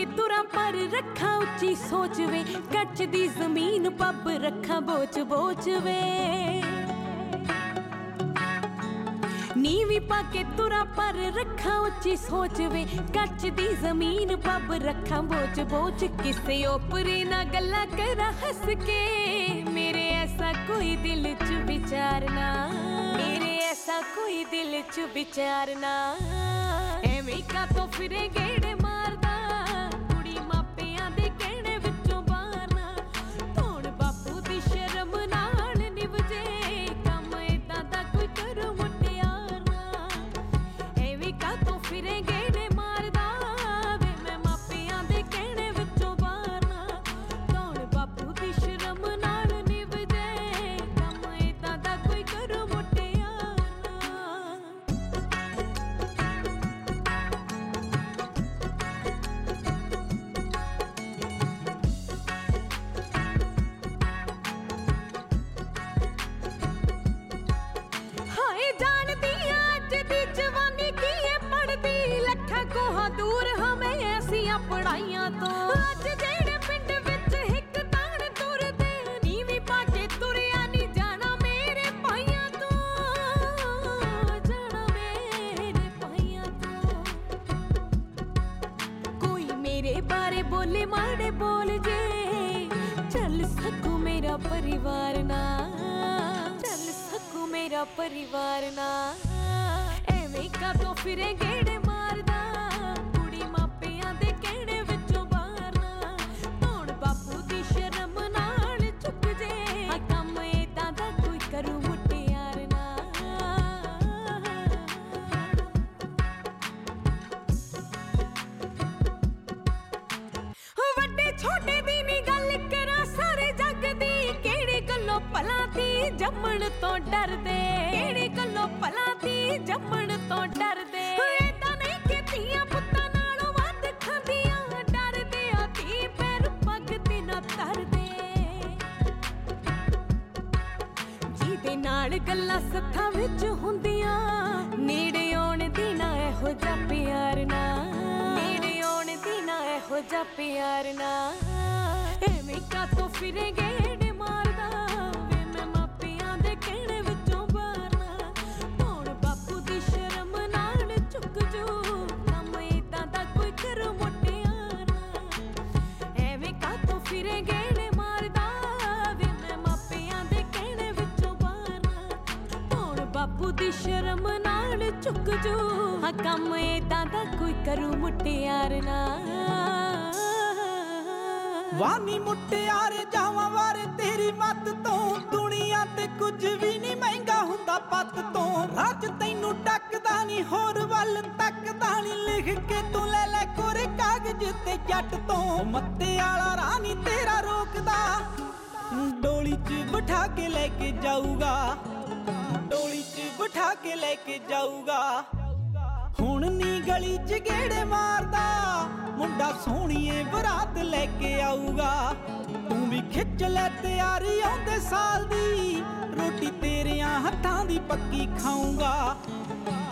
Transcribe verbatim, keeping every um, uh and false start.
तुरा पर रखा उच्ची सोच वे, कच्च दी जमीन पब रखा बोच बोच वे। नीवी पाके तुरा पर रखा उच्ची सोच वे, कच्च दी जमीन पब रखा बोच बोच। किसे ओपरे ना गल्ला करा हस के, मेरे ऐसा कोई दिल च विचारना, मेरे ऐसा कोई दिल च विचारना। एवें का तो फिरे गेड़े मारदा, कुड़ी मापियां दे कहने विचों बारना। हुण बापू दी शर्म नाल निवजे, कम इदां दा कोई करो मुटियारना। एवें का तो फिरे गेड़े मारदा, वे मैं मापियां दे कहने विचों बारना। हुण बापू दी शर्म नाल निवजे, कम इदां दा कोई करो मुटियारना। दूर हमें ऐसियां पढ़ाइयां तो, अज जेड़े पिंड विच हिक ताण तुरदे, नीवीं पाके तुरिया नी जाना मेरे भाइयां तो, जाना मेरे भाइयां तो। कोई मेरे बारे बोले माड़े बोल जे, चल सकूं मेरा परिवार ना, चल सकूं मेरा परिवार ना। एवें का तो फिरे गेड़े मारदा, कुड़ी मापियां दे कहने विचों बारना। हुण बापू दी शर्म नाल चुक जे, कम इदां दा कोई करू मुटियारना। वड्डे छोटे दी नी गल करा सारे जग दी, केड़ी गल्लों भला दी जम्मण तो डरदे, केड़ी गल्लों भला दी जम्मण तो डरदे। इदां नहीं कि धीआं पुत्तां नालों वध खांदियां, डरदे आ धी पैर पग ते ना धरदे। जिहदे नाल गल्लां सत्थां विच हुंदियां, नेड़े आउण दी ना इहो जिहा प्यार ना, नेड़े आउण दी ना इहो जिहा प्यार ना। एवें का तो फिरे गेड़े मारदा, वे मैं मापियां दे कहणे विचों बारना। हुण बापू दी शर्म नाल चुक जू, कम इदां दा कोई करो मुटियारना। एवें का तो फिरे गेड़े मारदा, वे मैं मापियां दे कहणे विचों बारना। हुण बापू दी शर्म नाल चुक जू, कम इदां दा कोई करू मुटियारना। वानी मुटियारे जावां वारे तेरी मत तो, दुनिया ते कुछ भी नहीं महंगा हुंदा पत तो। रज तैनू टकदा नी होर वल तकदा नी, लिख के तू ले ले कोरे कागज ते जट तो। मत्ते आला रानी तेरा रोकदा, डोली च बिठा के लेके जाऊगा, डोली च बिठा के लेके जाऊगा। हुण नी गली च गेड़े मारदा, मुंडा सोहणीए बरात लेके आऊगा। तू भी खिच ले तैयारी आउंदे साल दी, रोटी तेरियां हत्थां दी पक्की खाऊंगा।